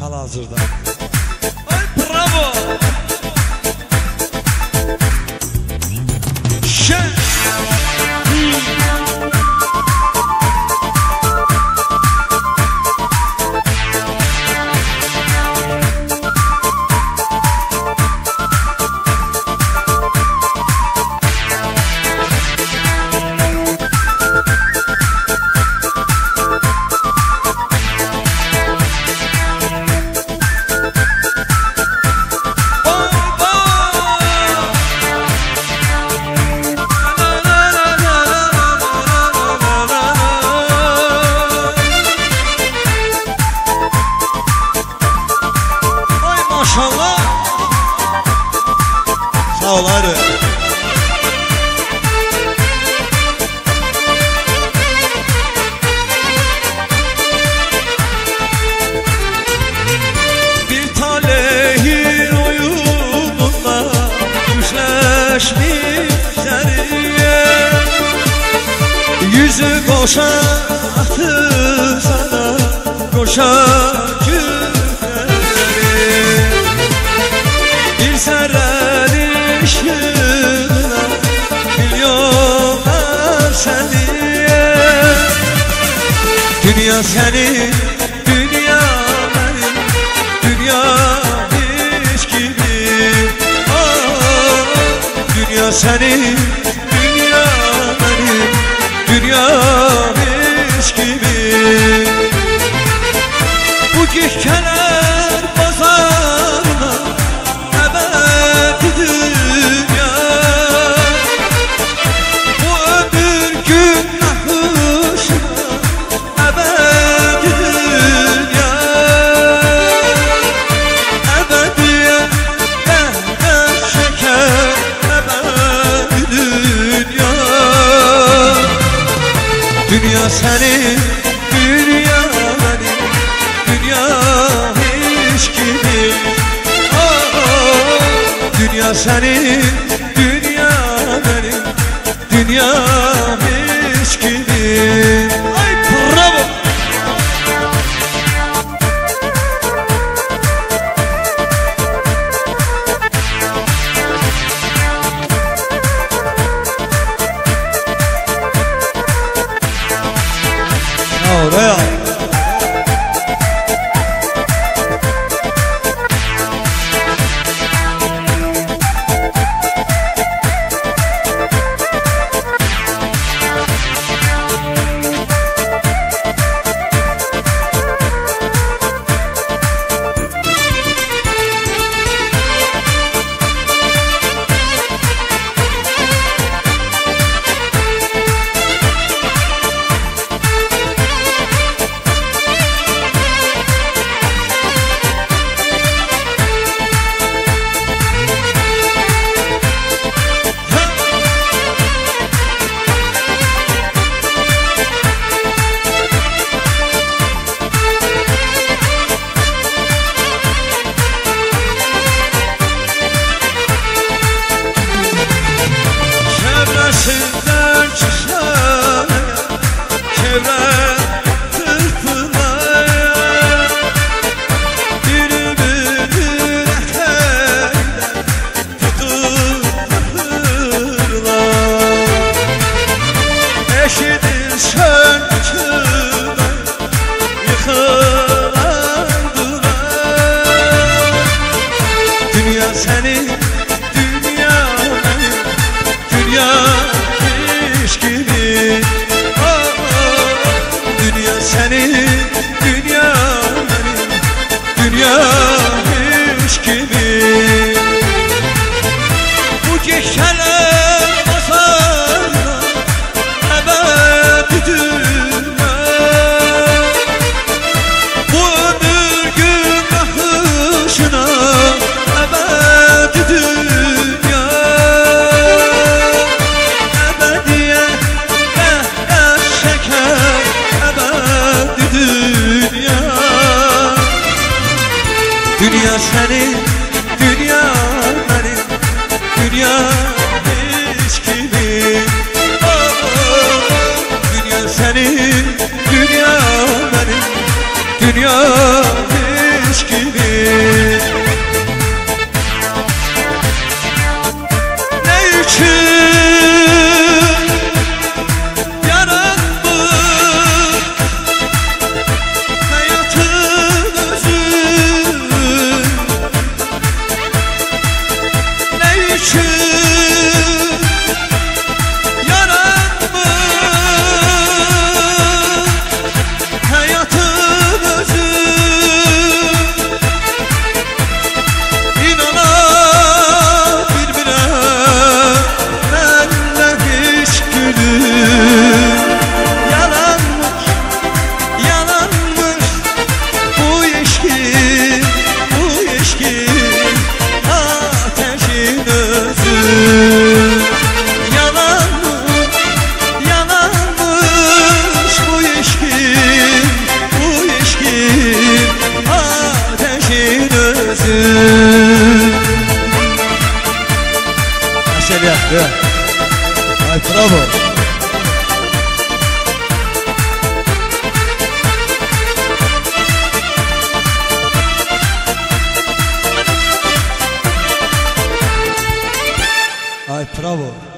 hal-hazırda. Ay bravo. Maşallah. Sağ ol hadi. Bir talehin oyununda düşleşmiş zerriye, yüzü koşa attı sana, koşa serrelişine milyonlar seniye. Dünya senin, dünya benim, dünya hiç gibi. Dünya senin, dünya benim, dünya hiç gibi. Bu gihkeler pazarına dünya, bu ömür günahışına ebedi dünya, ebediye dehşet şeker ebedi dünya. Dünya senin, dünya benim, dünya hiç gibi. Dünya senin, dünya benim, dünya hiç gibi. Ay bravo. Oraya. Çevresinden çıkar çevre tırtılaya, birbirinin eteğinden tutunurlar. Eşidilsen içime yıkılan duvar. Dünya senin, dünya benim, dünya hiç gibi. Dünya senin, dünya benim, dünya hiç gibi. Bu gihkeler pazarına ebedi dünya, bu ömür günahışına ebedi dünya, ebediye dehşet şeker ebedi dünya. Dünya senin, dünya benim, dünya hiç gibi. Dünya senin, dünya benim, dünya hiç gibi. eləyək. Ay bravo. Ay bravo.